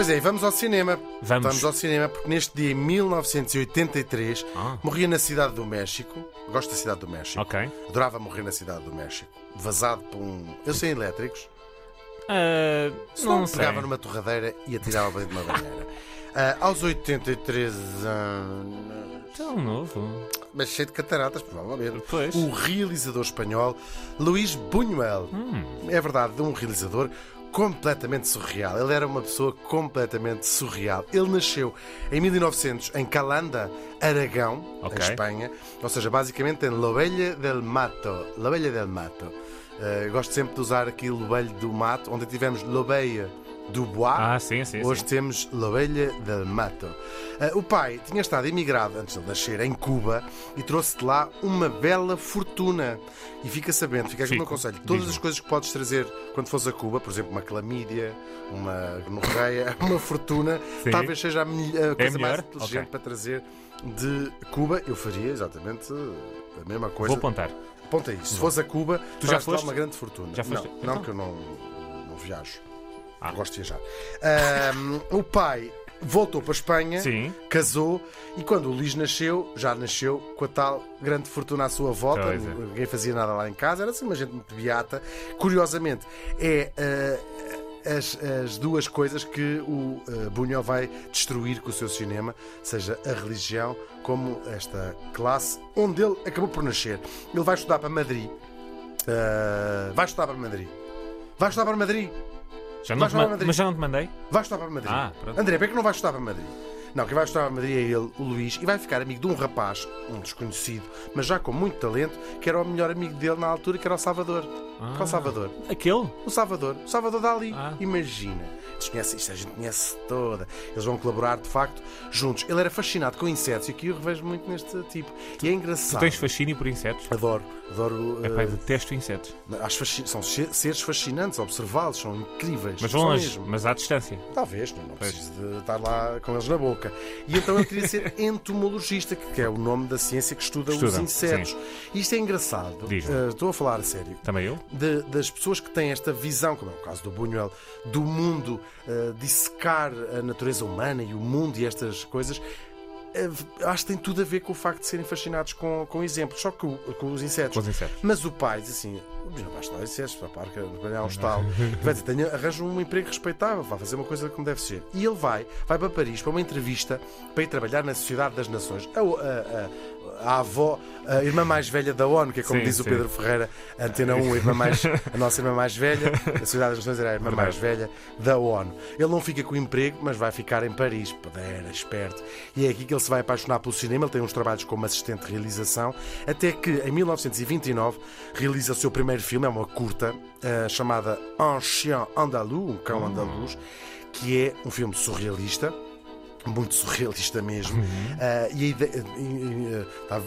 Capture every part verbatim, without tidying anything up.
Pois é, vamos ao cinema. Vamos. Vamos ao cinema porque neste dia, em mil novecentos e oitenta e três, Ah. morria na Cidade do México. Gosto da Cidade do México. Ok. Adorava morrer na Cidade do México. Vazado por um... Eles são elétricos. Ah, Se não não sei. pegava numa torradeira e atirava para dentro de uma banheira. Ah, aos oitenta e três anos... Tão novo. Mas cheio de cataratas, provavelmente. Pois. O realizador espanhol Luís Buñuel. Hum. É verdade, de um realizador completamente surreal. Ele era uma pessoa completamente surreal. Ele nasceu em mil e novecentos em Calanda, Aragão, Ok. em Espanha. Ou seja, basicamente em Lobella del Mato. Lobella del Mato. Uh, gosto sempre de usar aqui Lobelho do Mato, onde tivemos Lobeia do Bois. Ah, sim, sim, Hoje sim. temos Lobella del Mato. Uh, o pai tinha estado emigrado antes de nascer em Cuba e trouxe de lá uma bela fortuna. E fica sabendo, fica aqui o meu Fico. conselho: todas Diz-me. as coisas que podes trazer quando fores a Cuba, por exemplo, uma clamídia, uma gonorreia, uma fortuna, Sim. talvez seja a, mel- a coisa melhor? mais inteligente Ok. para trazer de Cuba. Eu faria exatamente a mesma coisa. Vou apontar. Aponta isso. Se fores a Cuba, Tu já traz-te lá foste? uma grande fortuna. Já foste? Não, Então. não, que eu não, não viajo. Ah. Eu gosto de viajar. Ahm, o pai voltou para a Espanha, Sim. casou, e quando o Luís nasceu, já nasceu com a tal grande fortuna à sua volta. Pois é. Ninguém fazia nada lá em casa, era assim uma gente muito beata. Curiosamente, é ah, as, as duas coisas que o uh, Buñuel vai destruir com o seu cinema, seja a religião como esta classe onde ele acabou por nascer. Ele vai estudar para Madrid. Ah, vai estudar para Madrid. Vai estudar para Madrid. Já não Vais te lá a ma- Madrid. Mas já não te mandei? Vai estudar para Madrid. Ah, pronto. André, para que não vai estudar para Madrid? Não, quem vai estudar para Madrid é ele, o Luís, e vai ficar amigo de um rapaz, um desconhecido, mas já com muito talento, que era o melhor amigo dele na altura, que era o Salvador. Ah. Qual Salvador? Aquele? O Salvador. O Salvador Dali. Ah. Imagina. Eles conhecem isto, a gente conhece toda. Eles vão colaborar, de facto, juntos. Ele era fascinado com insetos, e aqui eu revejo muito neste tipo. E é Tu engraçado. tens fascínio por insetos? Adoro, adoro. É pá, eu uh, detesto insetos. acho fasci- São se- seres fascinantes, observá-los, são incríveis. Mas São vão longe, mesmo. mas à distância. Talvez, não, não Pois. preciso de estar lá com eles na boca. E então ele queria ser entomologista, que é o nome da ciência que estuda os Estuda, insetos. E isto é engraçado. Diz-me. Uh, estou a falar a sério. Também eu? De- das pessoas que têm esta visão, como é o caso do Buñuel, do mundo, uh, dissecar a natureza humana e o mundo e estas coisas. uh, Acho que tem tudo a ver com o facto de serem fascinados com, com exemplos, só que o- com os insetos. Com os insetos. Mas o pai diz assim: não vai estudar insetos, para parque, trabalhar um estalo. Vai dizer, tenha, arranja um emprego respeitável, vai fazer uma coisa como deve ser. E ele vai, vai para Paris para uma entrevista para ir trabalhar na Sociedade das Nações. A, a, a- a avó, a irmã mais velha da ONU, que é como Sim, diz o sim. Pedro Ferreira, a Antena um, a, irmã mais, a nossa irmã mais velha, a Sociedade das Nações era a irmã Verdade. mais velha da ONU. Ele não fica com o emprego, mas vai ficar em Paris. Era esperto. E é aqui que ele se vai apaixonar pelo cinema. Ele tem uns trabalhos como assistente de realização, até que em mil novecentos e vinte e nove realiza o seu primeiro filme, é uma curta, eh, chamada Un Chien Andalou, um cão andaluz, que é um filme surrealista, muito surrealista mesmo. Ah, e a ideia, e- e, ah,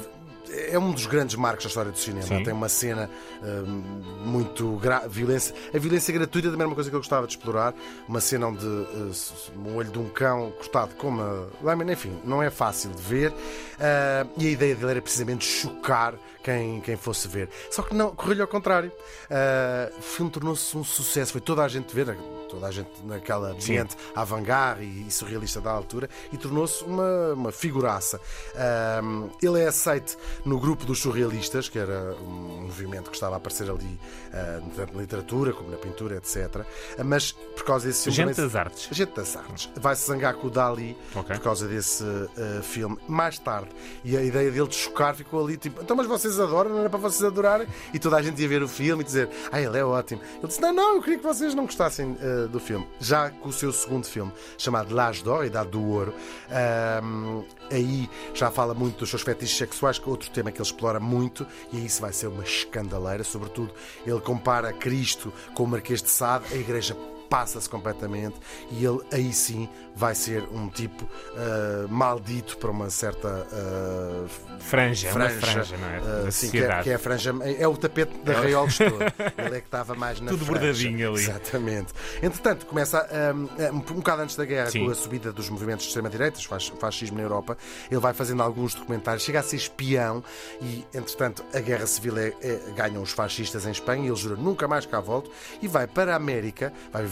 é um dos grandes marcos da história do cinema. Sim. Tem uma cena ah, muito gra- violência. A violência gratuita também era uma coisa que eu gostava de explorar. Uma cena onde ah, s- um olho de um cão cortado com uma lâmina, enfim, não é fácil de ver. Ah, e a ideia dele era precisamente chocar quem, quem fosse ver. Só que não, correu-lhe ao contrário. Ah, o filme tornou-se um sucesso. Foi toda a gente ver, toda a gente naquela ambiente avant-garde e, e surrealista da altura, e tornou-se uma, uma figuraça. Ahm, ele é aceito no grupo dos surrealistas, que era um movimento que estava a aparecer ali, ah, tanto na literatura como na pintura, etcétera. Ah, Mas por causa desse filme. Gente também das artes. se- Gente das artes. Vai-se zangar com o Dali Ok. por causa desse ah, filme. Mais tarde. E a ideia dele de chocar ficou ali tipo: então, mas vocês adoram, não era para vocês adorarem? E toda a gente ia ver o filme e dizer: ah, ele é ótimo. Ele disse: não, não, eu queria que vocês não gostassem ah, do filme. Já com o seu segundo filme, chamado L'Âge d'Or, Idade do Ouro, ahm, aí já fala muito dos seus fetiches sexuais, que é outro tema que ele explora muito, e aí isso vai ser uma escandaleira. Sobretudo, ele compara Cristo com o Marquês de Sade, a igreja passa-se completamente, e ele aí sim vai ser um tipo ah, maldito para uma certa ah, Franja, franja, uma franja, não é? ah, Da sim, que, é, sociedade. que é a franja, é o tapete da Raiolos todo. Ele é que estava mais na Tudo franja. bordadinho ali. Exatamente. Entretanto, começa um, um bocado antes da guerra, Sim. com a subida dos movimentos de extrema-direita, o fascismo na Europa, ele vai fazendo alguns documentários, chega a ser espião e, entretanto, a guerra civil é, é, ganham os fascistas em Espanha, e ele jura nunca mais cá volto, e vai para a América, vai viver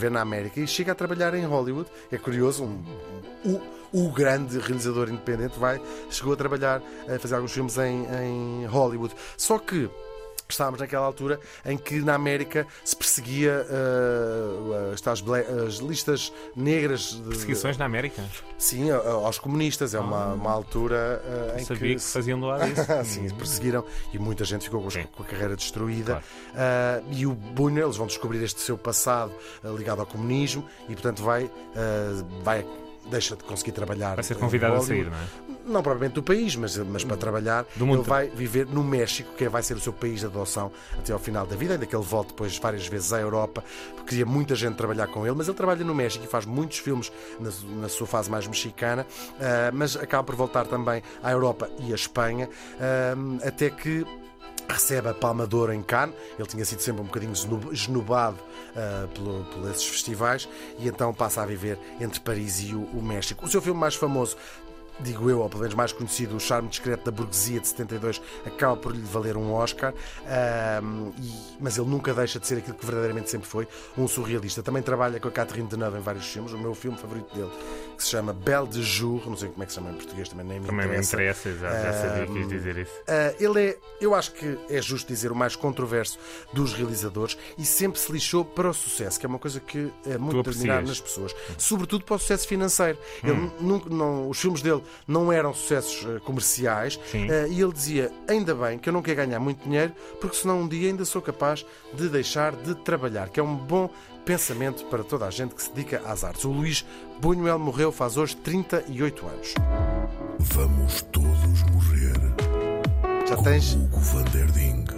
viver na América e chega a trabalhar em Hollywood. É curioso, um, um, o, o grande realizador independente vai, chegou a trabalhar, a fazer alguns filmes em, em Hollywood. Só que estávamos naquela altura em que na América se perseguia uh, as, tais ble- as listas negras de, Perseguições na América? Sim, aos comunistas. É uma, uma altura uh, em Sabia que que faziam do lado disso. sim, perseguiram e muita gente ficou com, Sim. com a carreira destruída. Claro. Uh, e o Buñuel, eles vão descobrir este seu passado uh, ligado ao comunismo e, portanto, vai, uh, vai deixa de conseguir trabalhar. Vai ser convidado a sair, não é? Não propriamente do país, mas, mas para trabalhar. Do mundo. Ele vai viver no México, que vai ser o seu país de adoção até ao final da vida, ainda que ele volte depois várias vezes à Europa, porque queria muita gente trabalhar com ele, mas ele trabalha no México e faz muitos filmes na, na sua fase mais mexicana, uh, mas acaba por voltar também à Europa e à Espanha, uh, até que recebe a Palma de Ouro em Cannes. Ele tinha sido sempre um bocadinho esnobado uh, pelo, por esses festivais e então passa a viver entre Paris e o, o México. O seu filme mais famoso, digo eu, ou pelo menos mais conhecido, O Charme Discreto da Burguesia, de setenta e dois, acaba por lhe valer um Oscar, um, e, mas ele nunca deixa de ser aquilo que verdadeiramente sempre foi, um surrealista. Também trabalha com a Catherine Deneuve em vários filmes. O meu filme favorito dele, que se chama Belle de Jour, não sei como é que se chama em português, também nem me Também interessa. me interessa, já, já sabia que ias dizer isso. Uh, ele é, eu acho que é justo dizer, o mais controverso dos realizadores e sempre se lixou para o sucesso, que é uma coisa que é muito admirada nas pessoas, sobretudo para o sucesso financeiro. Hum. Ele nunca, não, os filmes dele não eram sucessos uh, comerciais, uh, e ele dizia: ainda bem que eu não quero ganhar muito dinheiro, porque senão um dia ainda sou capaz de deixar de trabalhar, que é um bom pensamento para toda a gente que se dedica às artes. O Luís Buñuel morreu faz hoje trinta e oito anos. Vamos todos morrer. Já tens Hugo van der Ding.